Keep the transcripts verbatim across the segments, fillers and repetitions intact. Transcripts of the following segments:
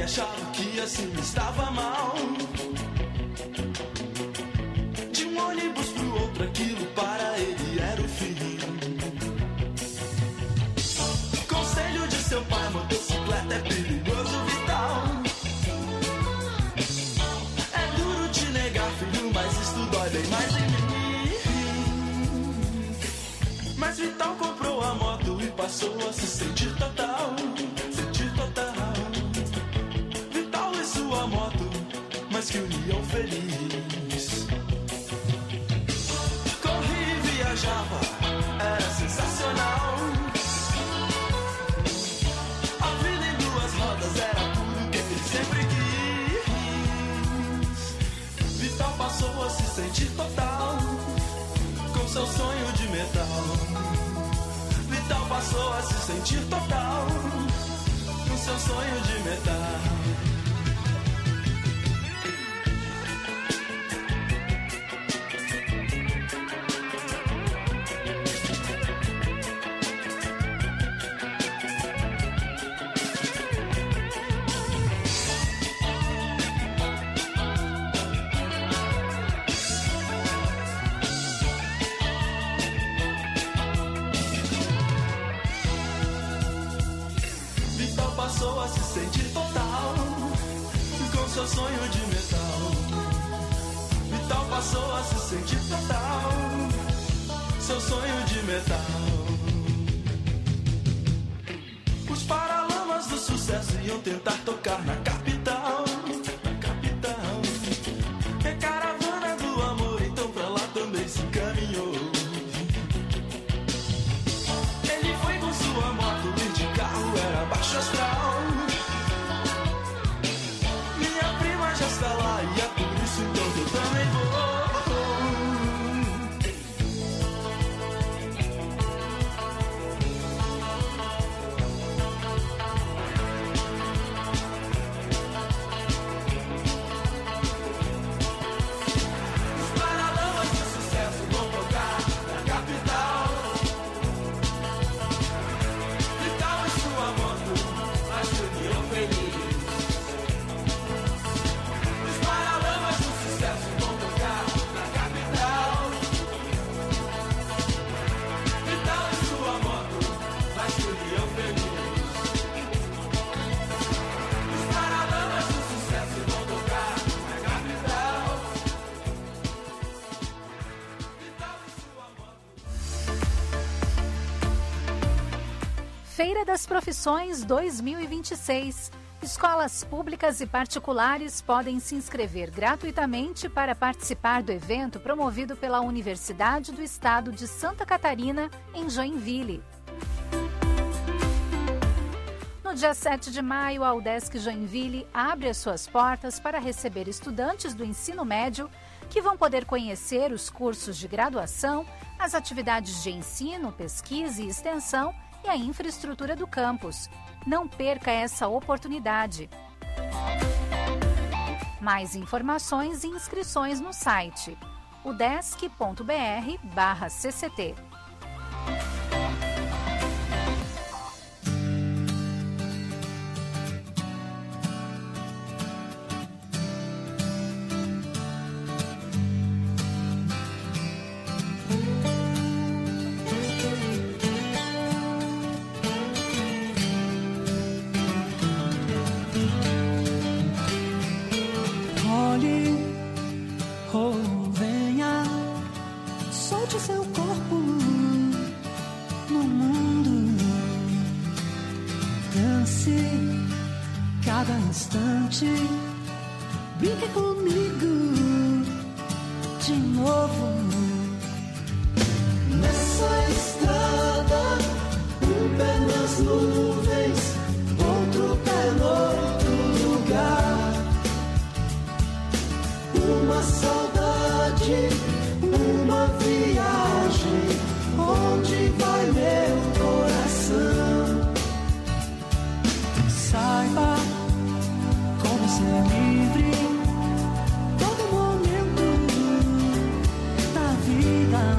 achava que assim estava mal. De um ônibus pro outro, aquilo para ele era o fim. Conselho de seu pai, motocicleta é perigoso, vital. É duro te negar, filho, mas isso dói bem mais em mim. Mas Vital comprou a moto e passou a se sentir total. Sentir total. Vital e sua moto, mas que união feliz. Corria e viajava, era sensacional. A vida em duas rodas era tudo que ele sempre quis. Vital passou a se sentir total, com seu sonho de metal. Vital passou a se sentir total, com seu sonho de metal. Passou a se sentir total, com seu sonho de metal. Vital passou a se sentir total, seu sonho de metal. Os paralamas do sucesso iam tentar tocar na capital, na capital. E a caravana do amor então pra lá também se encaminhou. Ele foi com sua moto e de carro era baixo astral. Minha prima já está lá e é por isso então que eu também vou. Os paralamas de sucesso vão tocar na capital. Vital e sua moto, mas que união feliz. Os paralamas do sucesso vão tocar na capital. Vital e sua moto, mas que união feliz. Os paralamas do sucesso vão tocar na capital. Vital e sua moto. Feira das Profissões dois mil e vinte e seis. Escolas públicas e particulares podem se inscrever gratuitamente para participar do evento promovido pela Universidade do Estado de Santa Catarina, em Joinville. No dia sete de maio, a UDESC Joinville abre as suas portas para receber estudantes do ensino médio que vão poder conhecer os cursos de graduação, as atividades de ensino, pesquisa e extensão e a infraestrutura do campus. Não perca essa oportunidade. Mais informações e inscrições no site udesc ponto br barra C C T. Olhe, oh, venha, solte seu corpo no mundo. Dance cada instante, brinque comigo de novo. Nessa estrada, um pé nas nuvens, outro pé no outro lugar. Uma saudade, uma viagem, onde vai meu coração? Saiba como ser livre, todo momento da vida.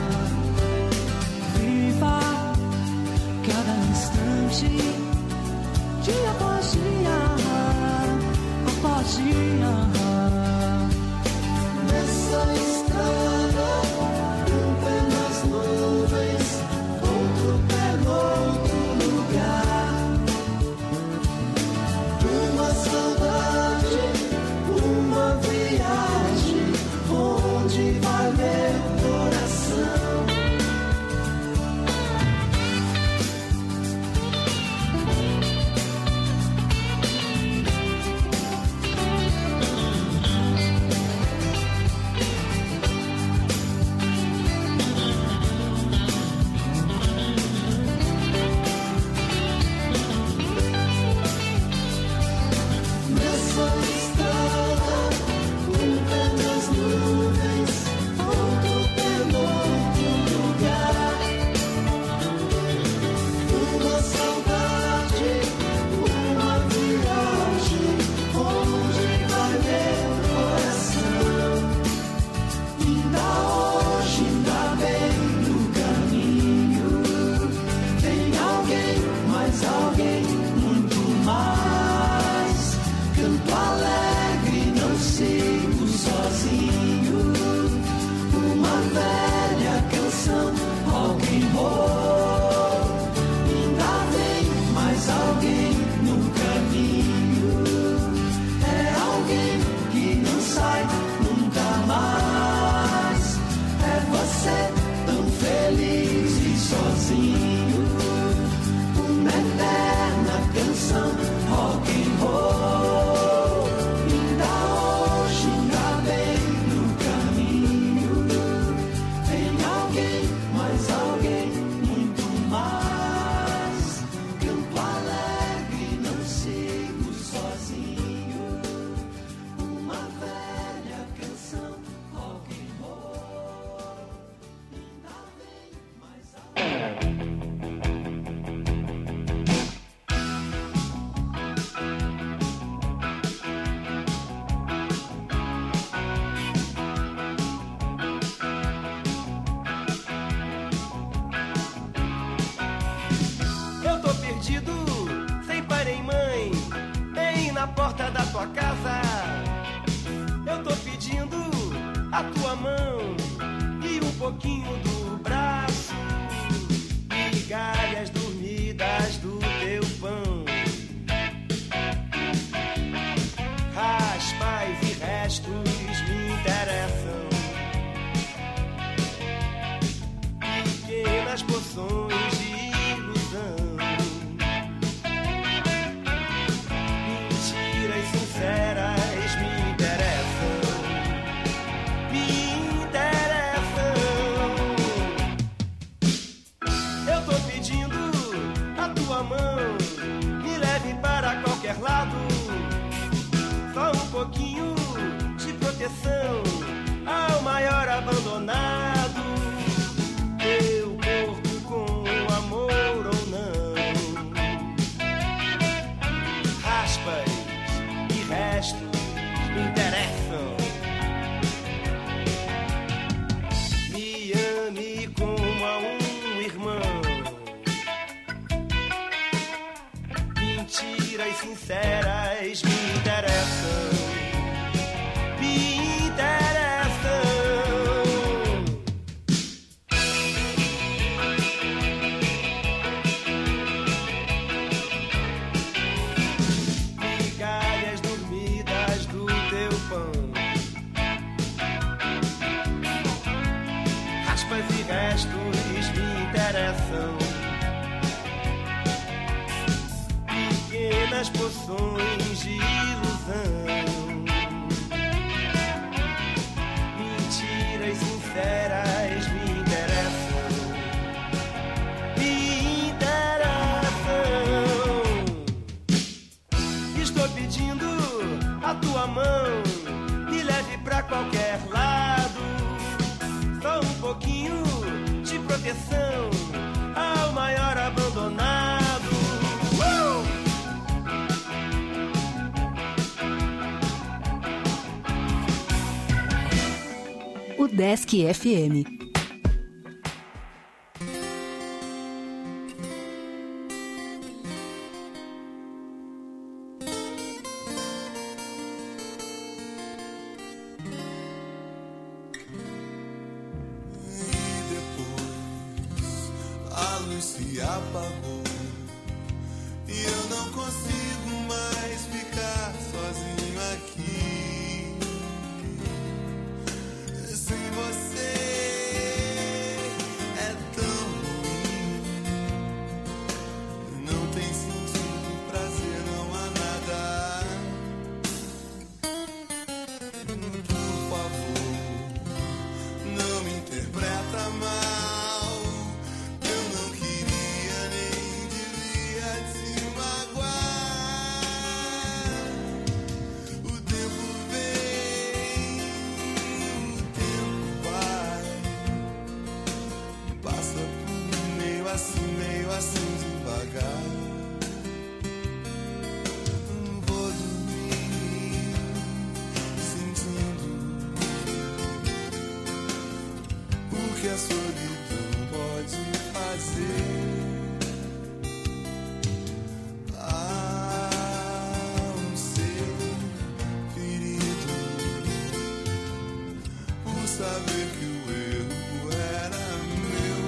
Viva cada instante, dia após dia. porta da tua casa. Eu tô pedindo a tua mão e um pouquinho do braço, migalhas dormidas do teu pão, raspas e restos me interessam, pequenas porções de ilusão, mentiras sinceras me interessam, me interessam. Eu tô pedindo a tua mão, me leve para qualquer lado, só um pouquinho de proteção ao maior abandonado. Teu corpo com amor ou não, raspas e restos me interessam. Me ame como a um irmão, mentiras sinceras me interessam, me interessam. Migalhas dormidas do teu pão, raspas e restos me interessam, pequenas porções de ilusão, mentiras sinceras me interessam, me interessam. Estou pedindo a tua mão, me leve pra qualquer lado, só um pouquinho de proteção ao maior abandonado. Uh! O Desk F M. A luz se apagou e eu não consigo mais ficar sozinho aqui. Sem você é tão ruim, não tem sentido, prazer, não há nada. Por favor, não me interpreta mal. Eu não queria nem devia te magoar. O tempo vem, o tempo vai, passa por mim meio assim, meio assim devagar. Vou dormir sentindo o que a solidão pode fazer. Há um ser ferido por saber que o erro era meu.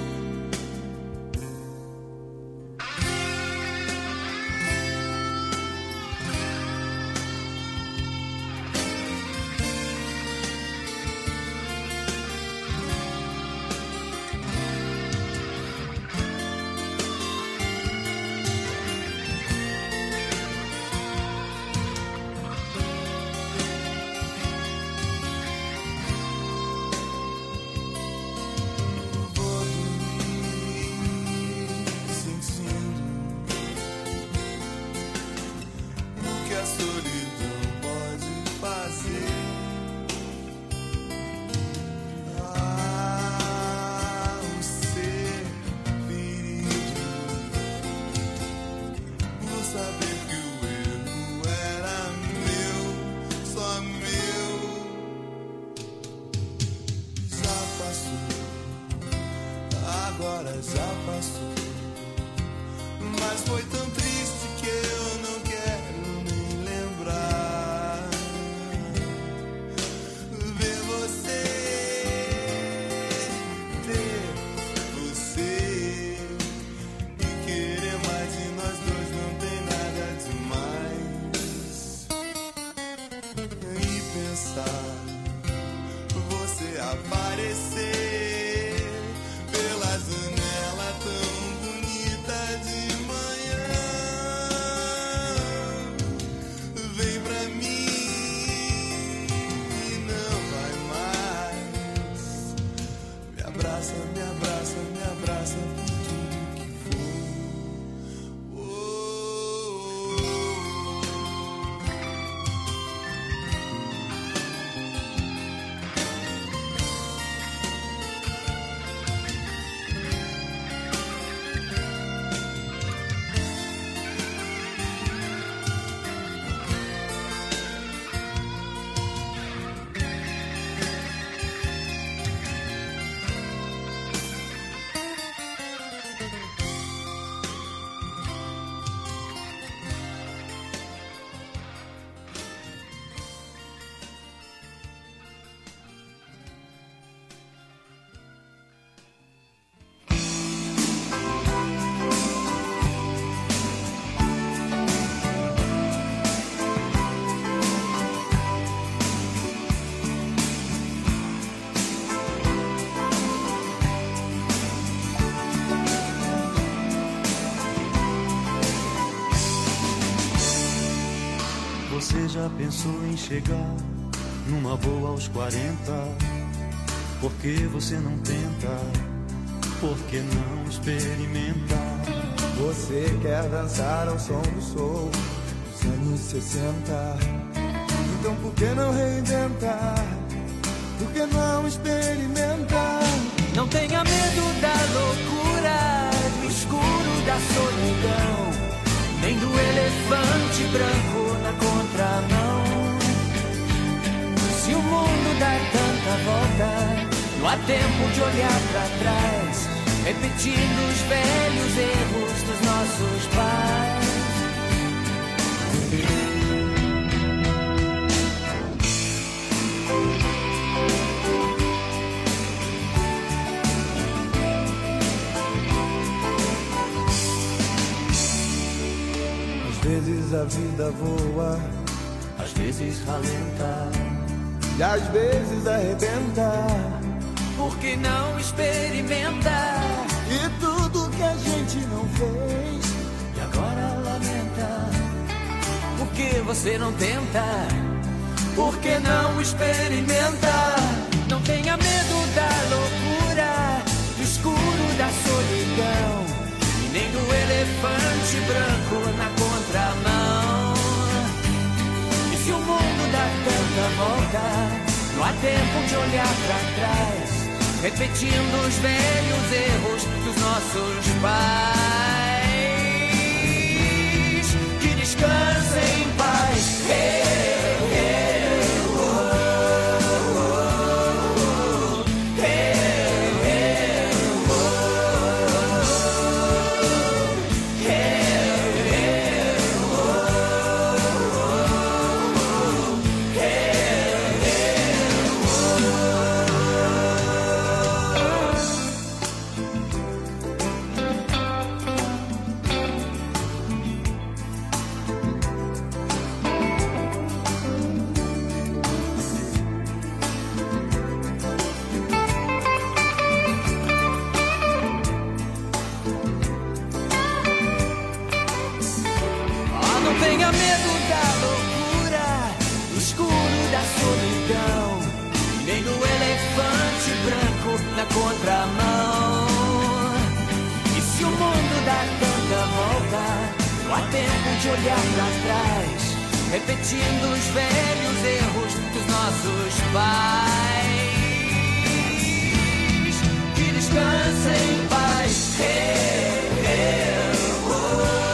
já pensou em chegar numa boa aos quarenta? Por que você não tenta? Por que não experimenta? Você quer dançar ao som do soul dos anos sessenta? Então por que não reinventar? Por que não experimentar? Não tenha medo da loucura, do escuro da solidão, nem do elefante branco na contramão. Se o mundo dá tanta volta, não há tempo de olhar pra trás, repetindo os velhos erros dos nossos pais. Às vezes a vida voa, às vezes ralenta, e às vezes arrebenta. Por que não experimentar? E tudo que a gente não fez E agora lamenta. Por que você não tenta? Por que não experimenta? Não tenha medo da loucura, do escuro da solidão, e nem do elefante branco na contramão. E se o mundo dá tanta volta, não há tempo de olhar pra trás, repetindo os velhos erros dos nossos pais. Que descansem em paz. Eu, eu, oh, oh, oh. Eu, eu, oh, oh. Eu, eu, oh, oh. Não tenha medo da loucura, do escuro da solidão, nem do elefante branco na contramão. E se o mundo dá tanta volta, não há tempo de olhar pra trás, repetindo os velhos erros dos nossos pais. Que descansem em paz. Hey, hey, oh.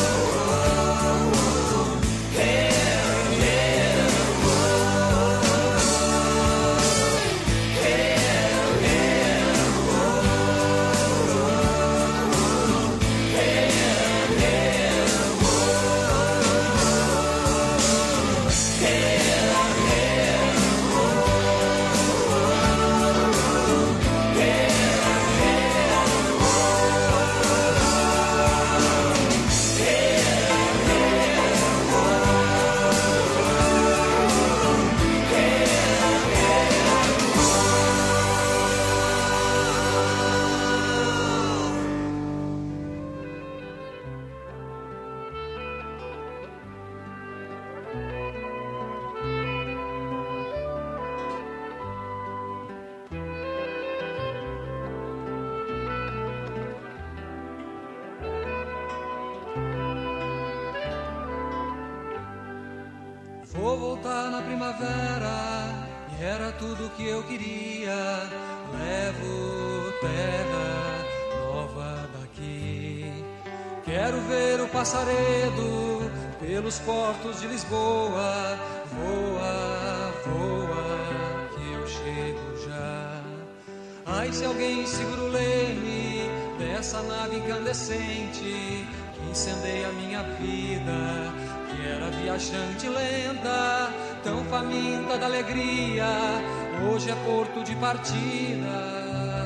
Vou voltar na primavera, e era tudo que eu queria. Levo terra nova daqui. Quero ver o passaredo pelos portos de Lisboa. Voa, voa, que eu chego já. Ai, se alguém segura o leme dessa nave incandescente que incendeia a minha vida, que era viajante lenta, tão faminta da alegria, hoje é porto de partida.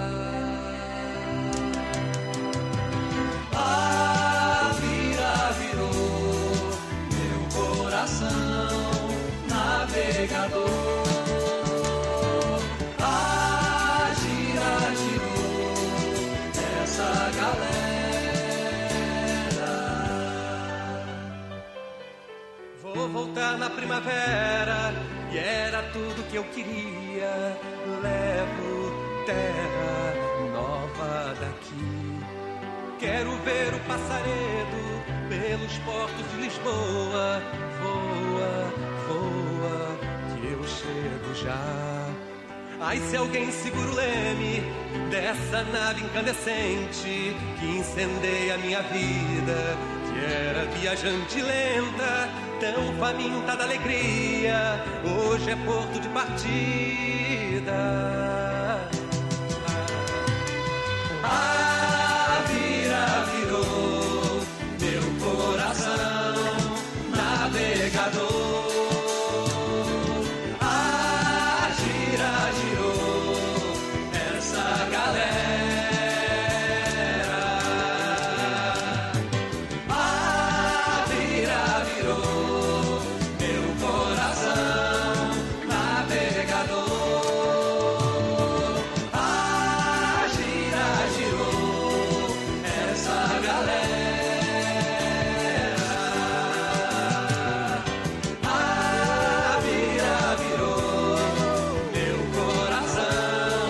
A vira virou meu coração navegador. A gira girou essa galera. Vou voltar na primavera e era tudo que eu queria. Levo terra nova daqui. Quero ver o passaredo pelos portos de Lisboa. Voa, voa, que eu chego já. Ai, se alguém segura o leme dessa nave incandescente que incendeia a minha vida, que era viajante lenta, tão faminta da alegria, hoje é porto de partida. A vira virou meu coração navegador. A gira girou essa galera. A vira virou meu coração navegador. A gira girou essa galera. A vira virou meu coração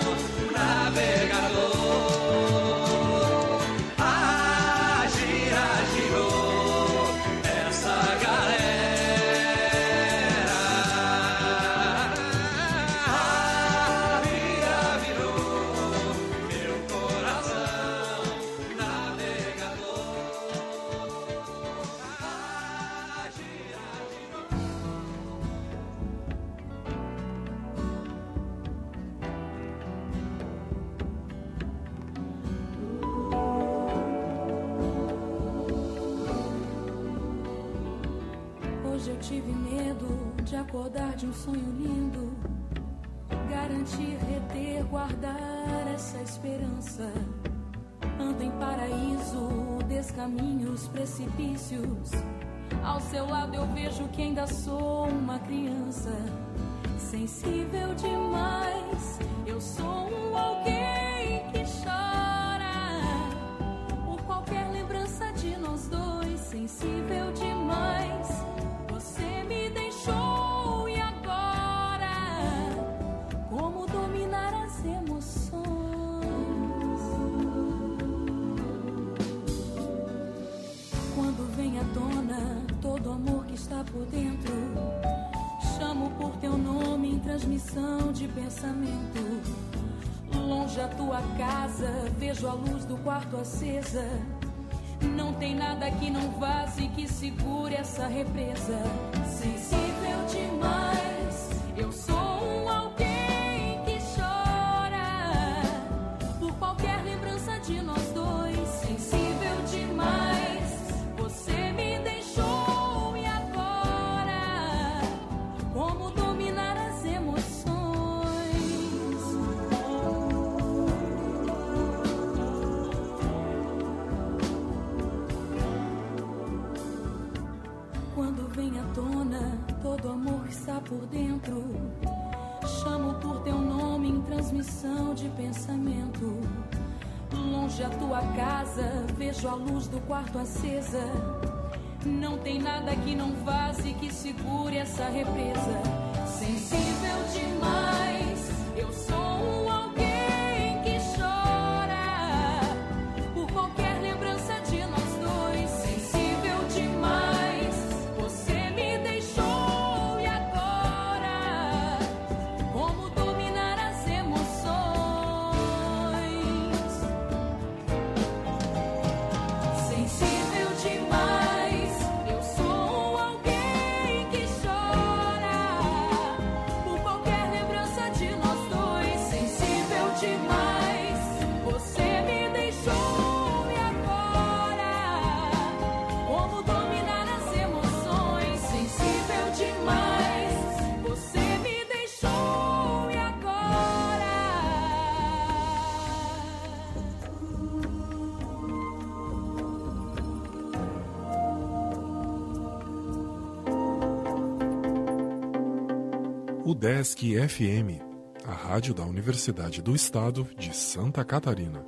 navegador. A gira girou essa galera. A vira virou meu coração navegador. A gira Hoje eu tive medo de acordar de um sonho lindo, garantir, reter, guardar essa esperança. Ando em paraíso, descaminhos, precipícios. Ao seu lado eu vejo que ainda sou uma criança, sensível demais. Eu sou um alguém que chora por qualquer lembrança de nós dois, sensível demais. Você me deixou e agora, como dominar as emoções? Quando vem à tona todo o amor que está por dentro, chamo por teu nome em transmissão de pensamento. Longe a tua casa, vejo a luz do quarto acesa. Não tem nada que não vaze, que segure essa represa. Sensível demais, eu sou um alguém que chora por qualquer lembrança de nós dois. Sensível demais, você me deixou e agora, como dominar as emoções? Quando vem à tona todo amor que está por dentro, chamo por teu nome em transmissão de pensamento. Longe a tua casa, vejo a luz do quarto acesa. Não tem nada que não vaze, que segure essa represa. Sensível demais, eu sou um alguém que chora por qualquer lembrança de nós dois. Sensível demais, você me deixou e agora, como dominar as emoções? Sensível demais, eu sou alguém que chora por qualquer lembrança de nós dois. Sensível demais, você me deixou e agora, como dominar as emoções? Sensível demais, você me deixou e agora. O Desk F M, a rádio da Universidade do Estado de Santa Catarina.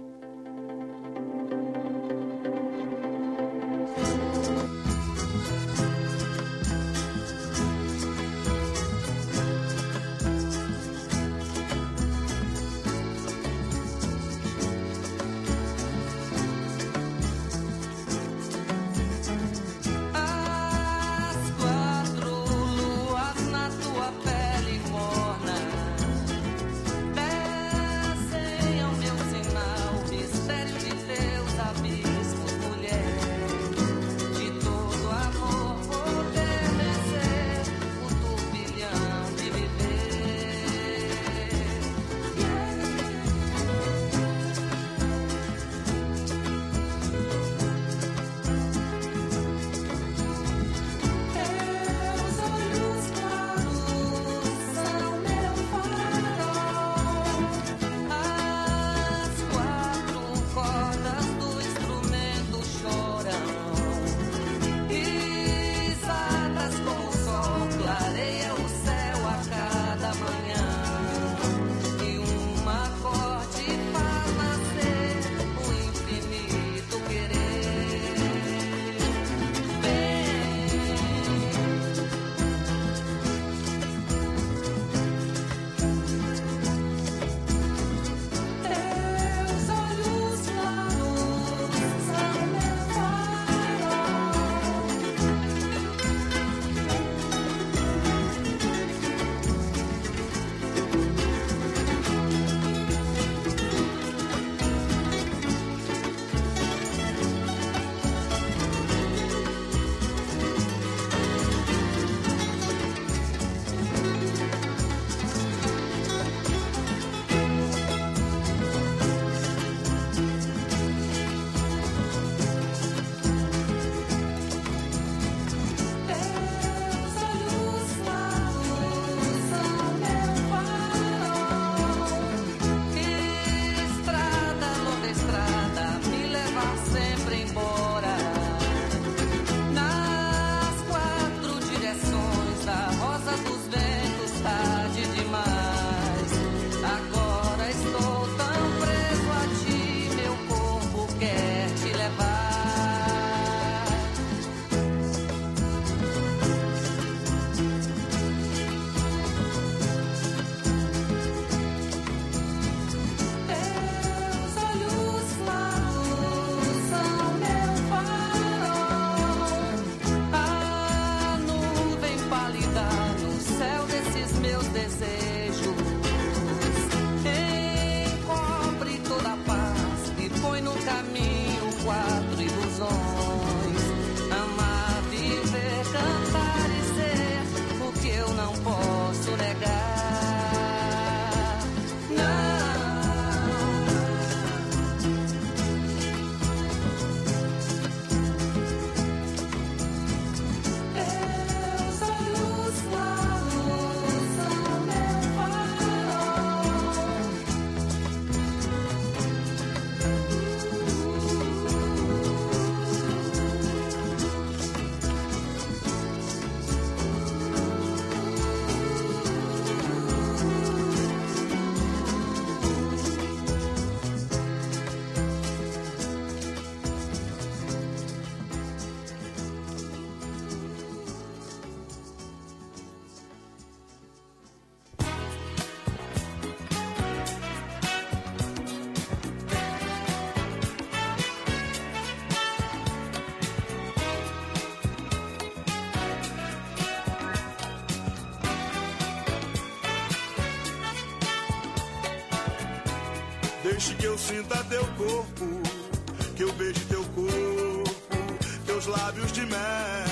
Deixe que eu sinta teu corpo, que eu beije teu corpo, teus lábios de mel.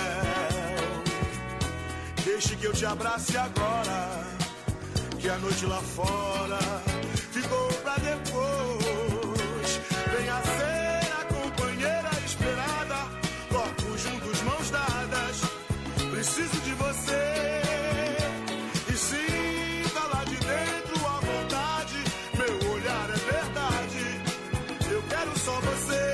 Deixe que eu te abrace agora, que a noite lá fora ficou pra depois. Venha ser a companheira esperada, corpos juntos, mãos dadas. Preciso de você. E sinta lá de dentro a vontade. Meu olhar é verdade. Eu quero só você.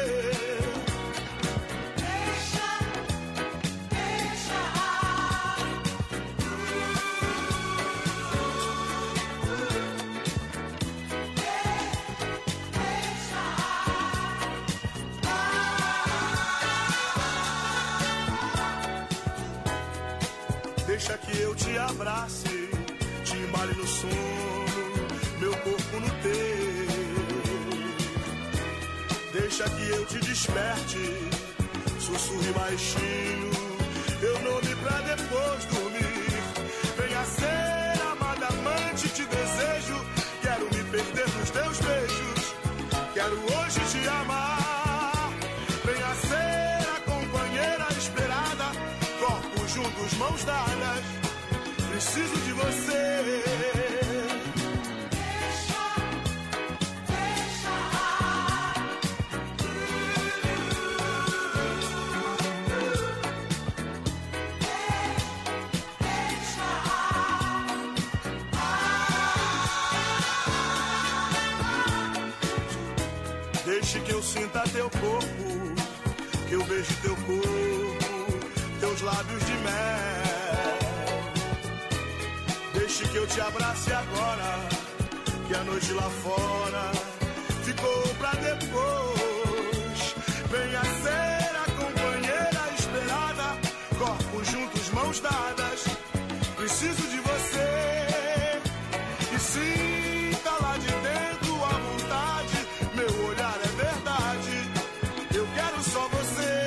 Deixa que eu te abrace, te embale no sono, meu corpo no teu. Deixa que eu te desperte, sussurre baixinho, teu nome pra depois dormir. Venha ser amada amante, te desejo, quero me perder nos teus beijos, quero hoje te amar. Venha ser a companheira esperada, corpos juntos, mãos dadas, preciso de você. Deixa, deixa. Deixa. Deixe que eu sinta teu corpo, que eu vejo teu corpo, teus lábios de mel. Deixe que eu te abrace agora, que a noite lá fora ficou pra depois. Venha ser a companheira esperada, corpos juntos, mãos dadas. Preciso de você. E sinta lá de dentro a vontade. Meu olhar é verdade. Eu quero só você.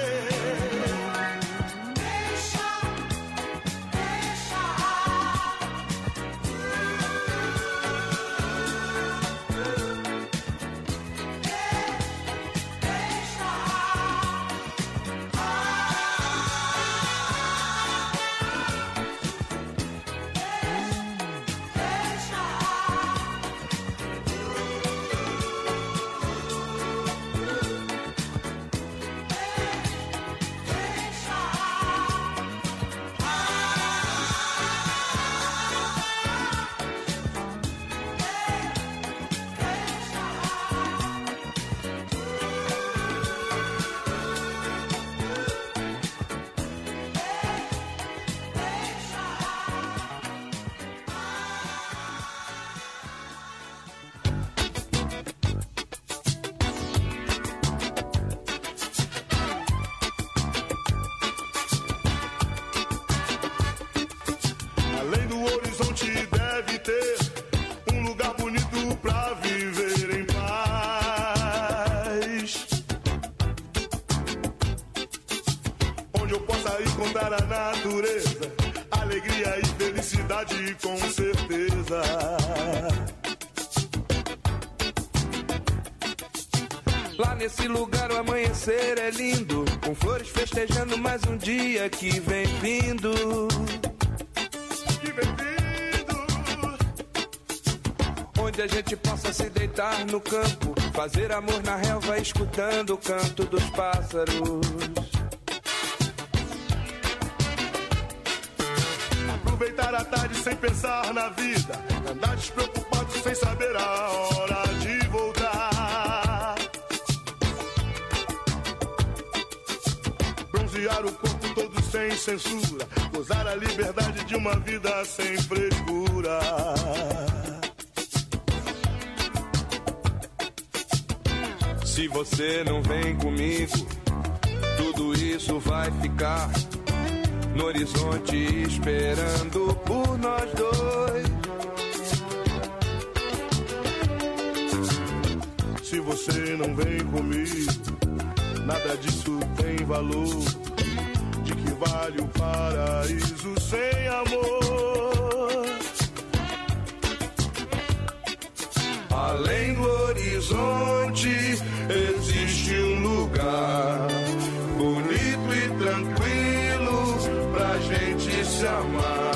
Com certeza. Lá nesse lugar o amanhecer é lindo, com flores festejando mais um dia que vem vindo. Que vem vindo. Onde a gente possa se deitar no campo, fazer amor na relva escutando o canto dos pássaros. Aproveitar a tarde sem pensar na vida, andar despreocupado sem saber a hora de voltar. Bronzear o corpo todo sem censura, gozar a liberdade de uma vida sem frescura. Se você não vem comigo, tudo isso vai ficar no horizonte esperando por nós dois. Se você não vem comigo, nada disso tem valor. De que vale o paraíso sem amor? Além do horizonte horizonte existe um lugar bonito e tranquilo pra gente se amar.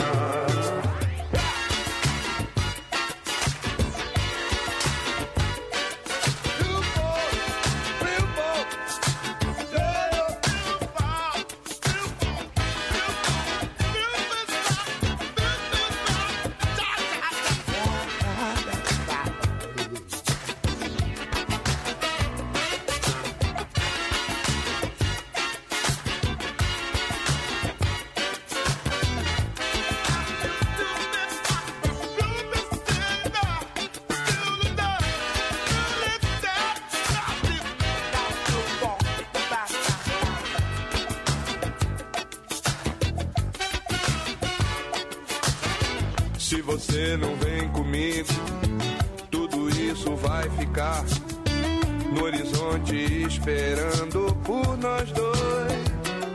Se você não vem comigo, tudo isso vai ficar no horizonte esperando por nós dois.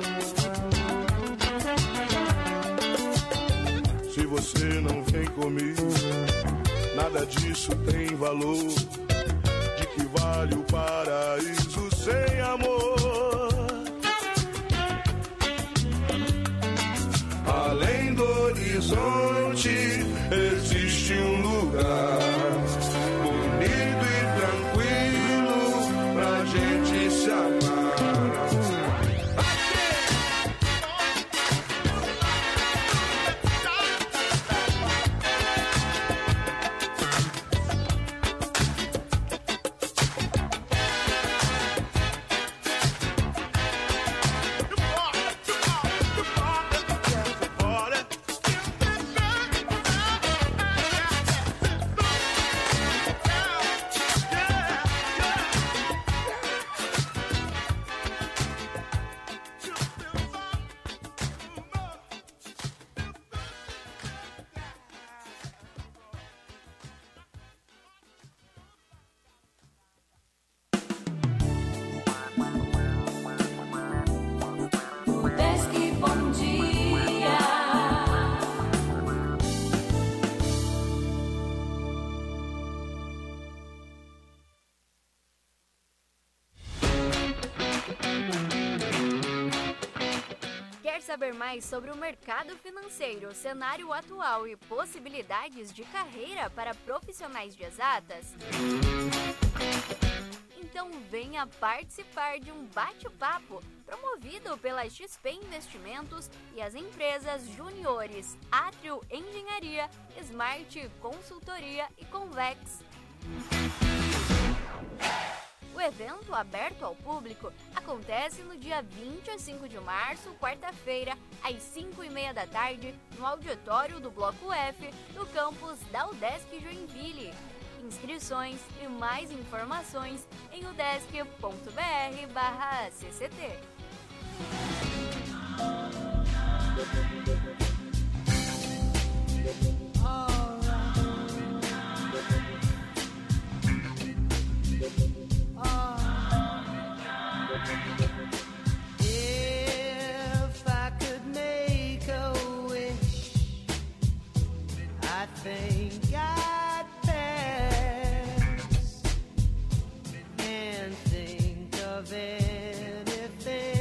Se você não vem comigo, nada disso tem valor. De que vale o paraíso sem amor? Além do horizonte existe um lugar bonito e tranquilo pra gente se amar. Saber mais sobre o mercado financeiro, cenário atual e possibilidades de carreira para profissionais de exatas? Então venha participar de um bate-papo promovido pela X P Investimentos e as empresas juniores Atrio Engenharia, Smart Consultoria e Convex. O evento, aberto ao público, acontece no dia vinte e cinco de março, quarta-feira, às cinco e meia da tarde, no auditório do Bloco F, do campus da Udesc Joinville. Inscrições e mais informações em udesc ponto br barra C C T. If I could make a wish, I think I'd pass and think of anything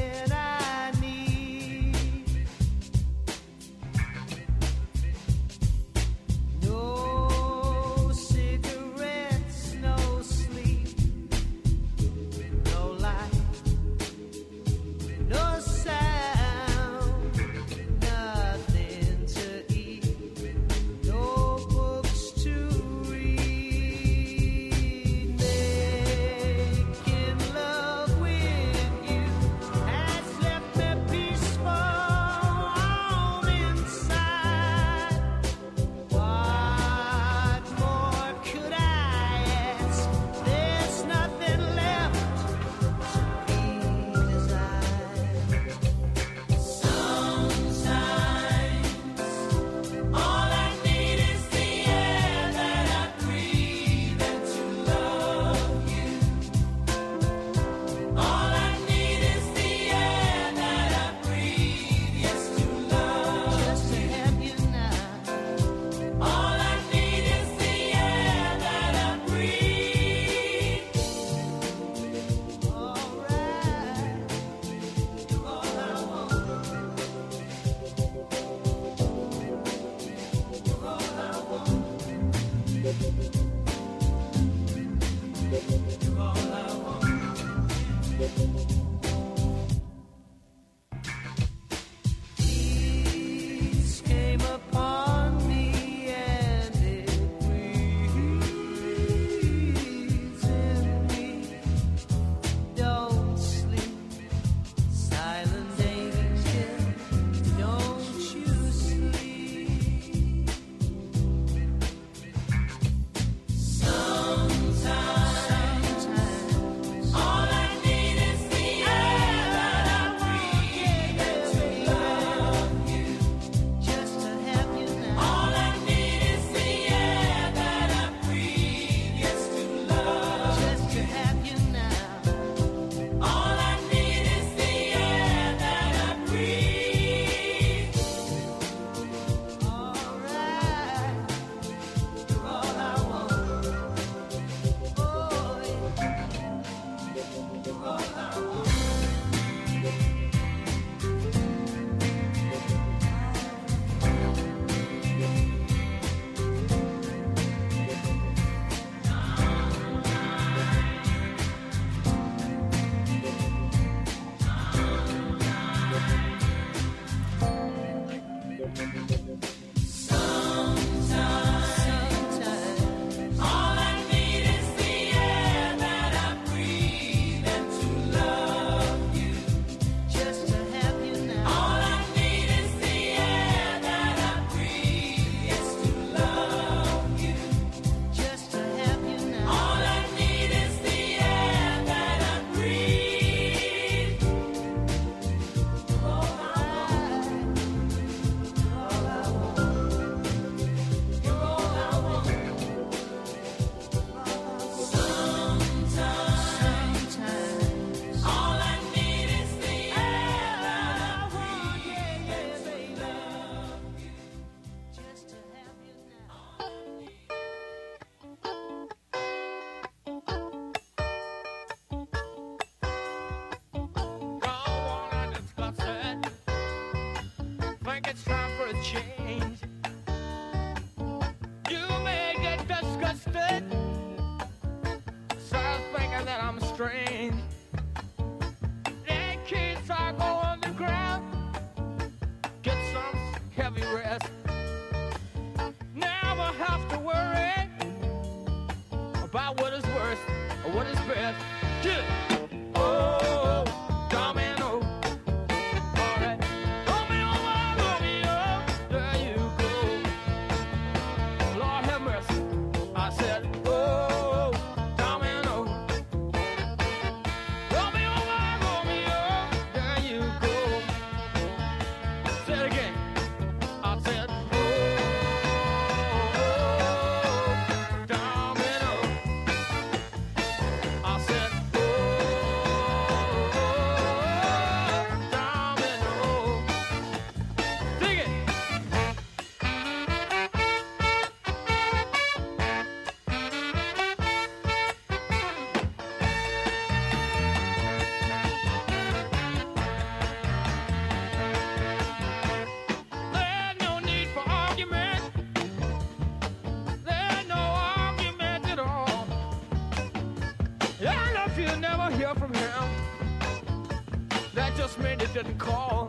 Didn't call.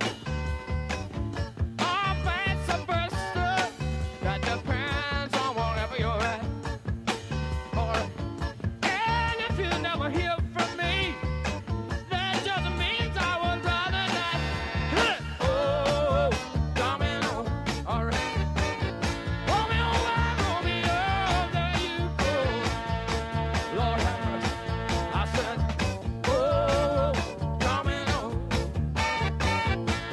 Oh, vice versa. That depends on wherever you're at. Or, and if you never hear from me, that just means I would rather not. Oh, domino, all right. Romeo, Romeo, there you go. Lord have mercy. I said, oh, domino.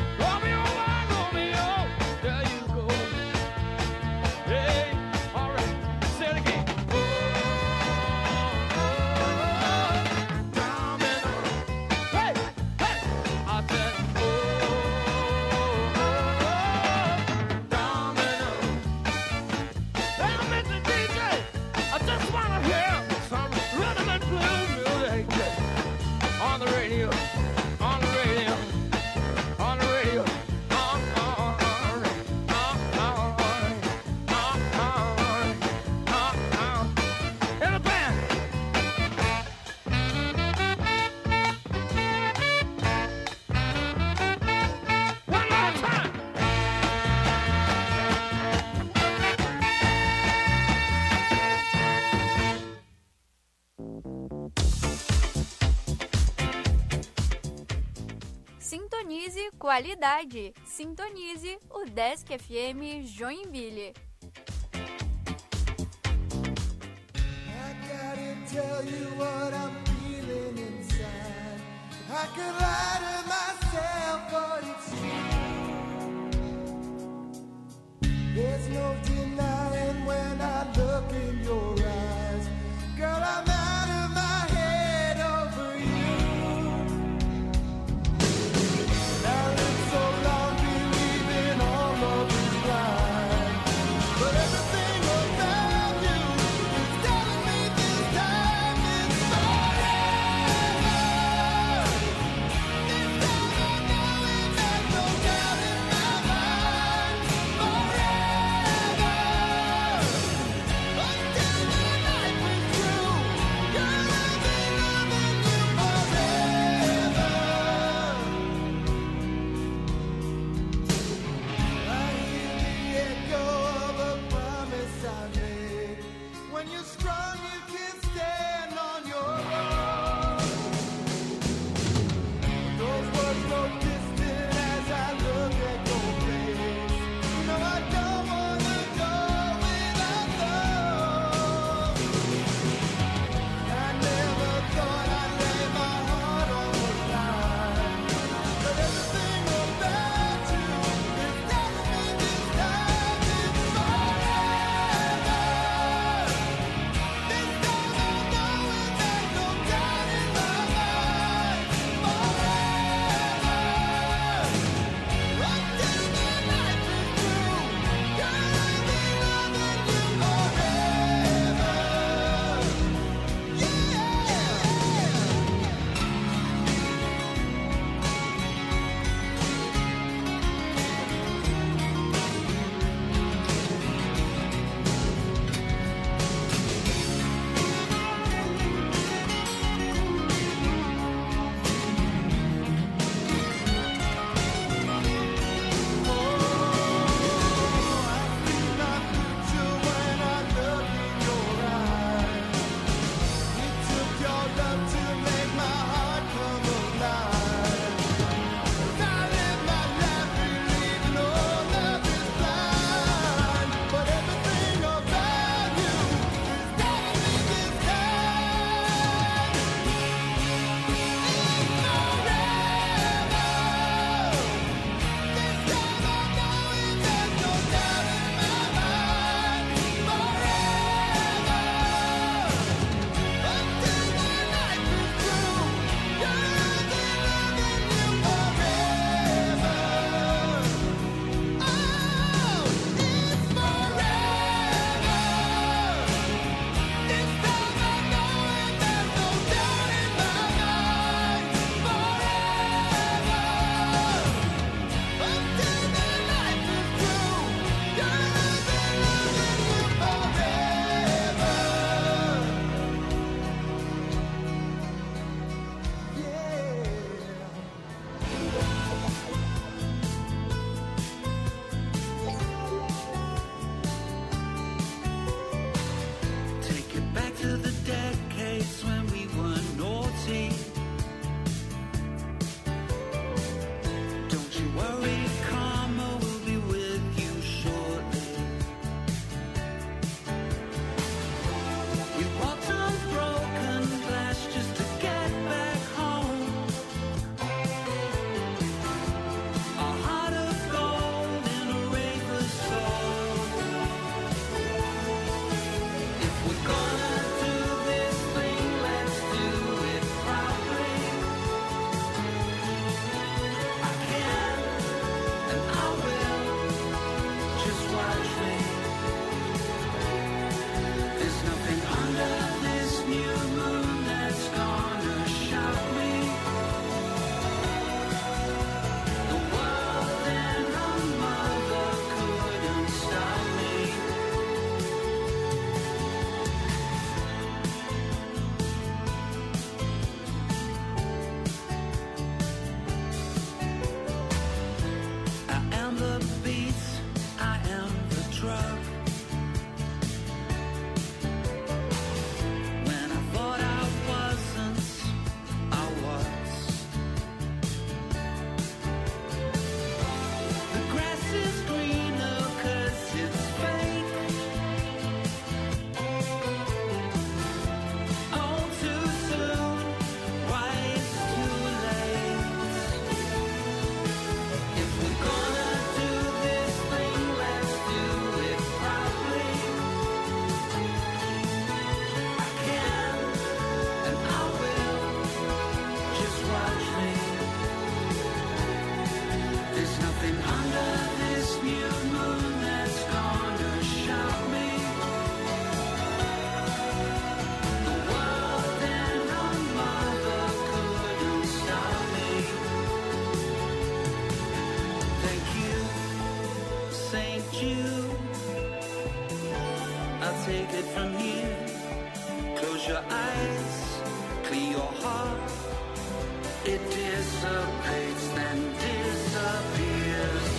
Sintonize qualidade. Sintonize o Desk F M Joinville. Tell you what I'm feeling inside. I could lie to myself, but it's true. There's no denying when I look in your eyes. Girl, I'm out of my head over you. I lived so long believing all love is blind, but everything about you is telling me this time it's forever. This time your eyes, clear your heart. It dissipates, then disappears.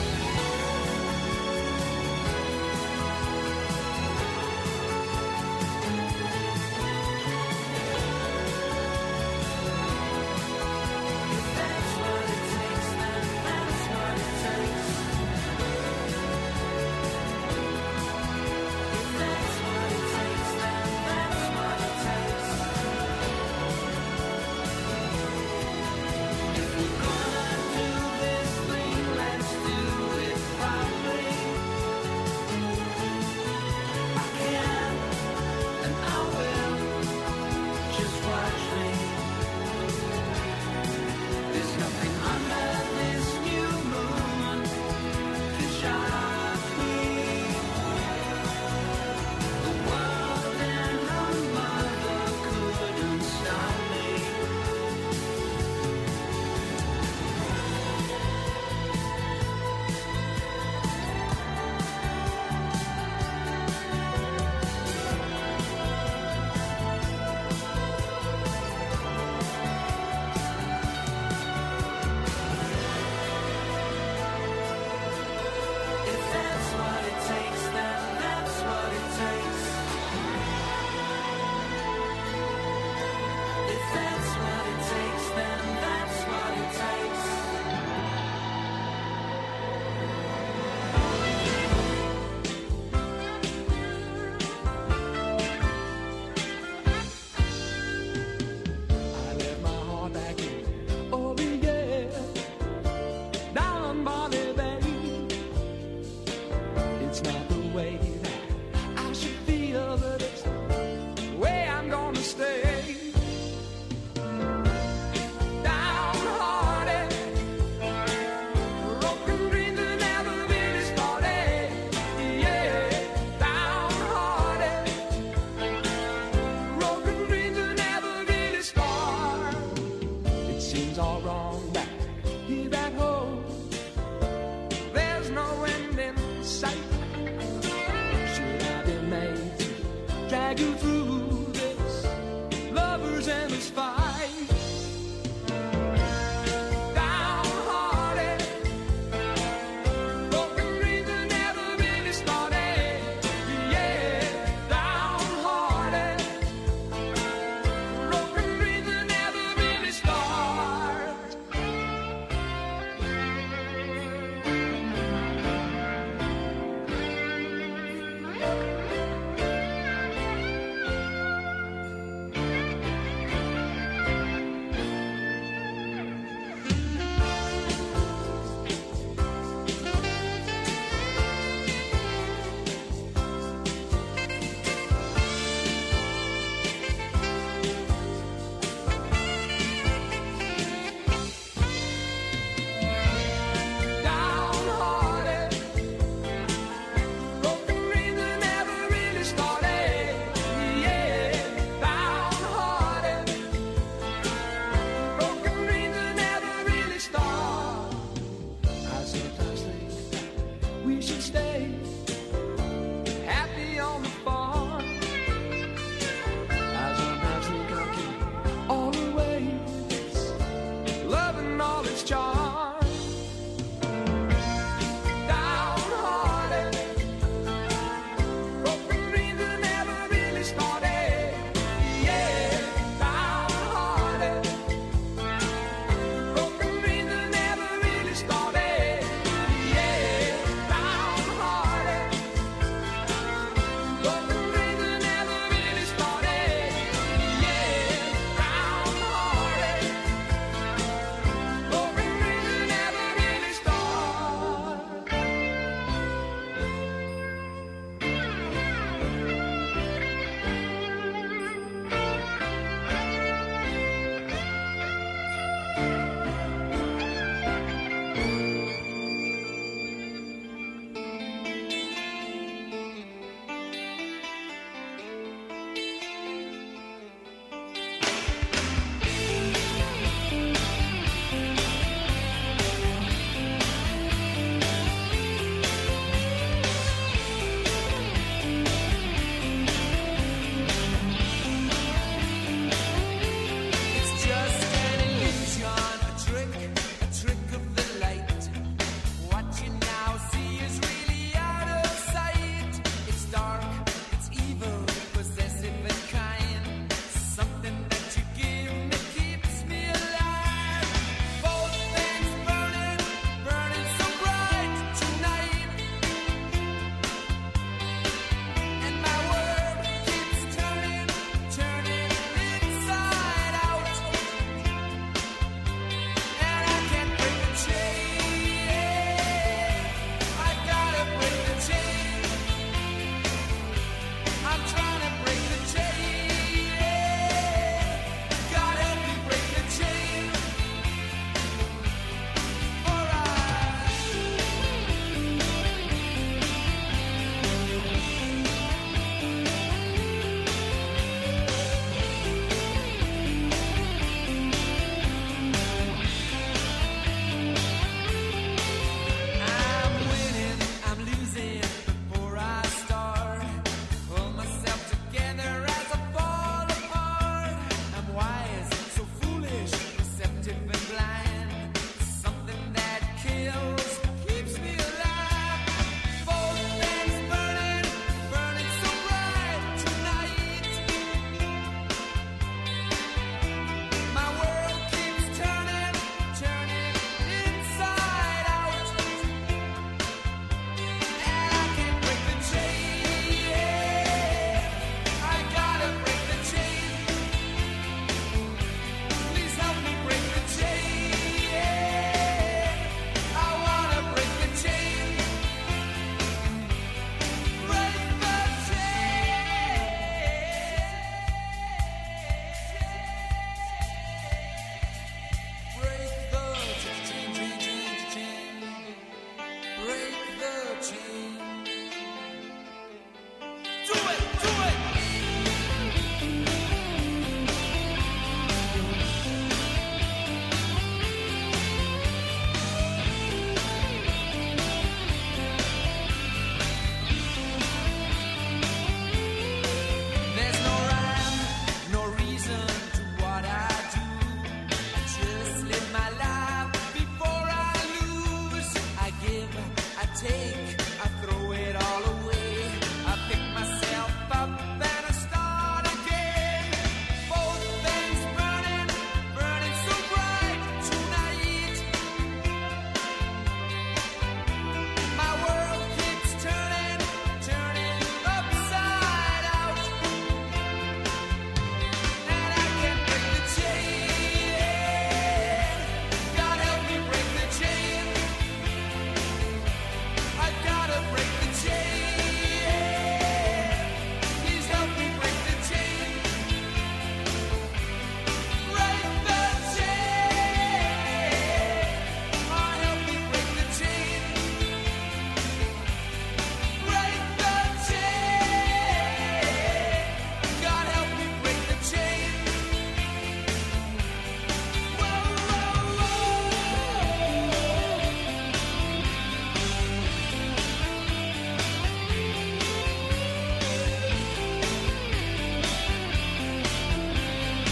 reason.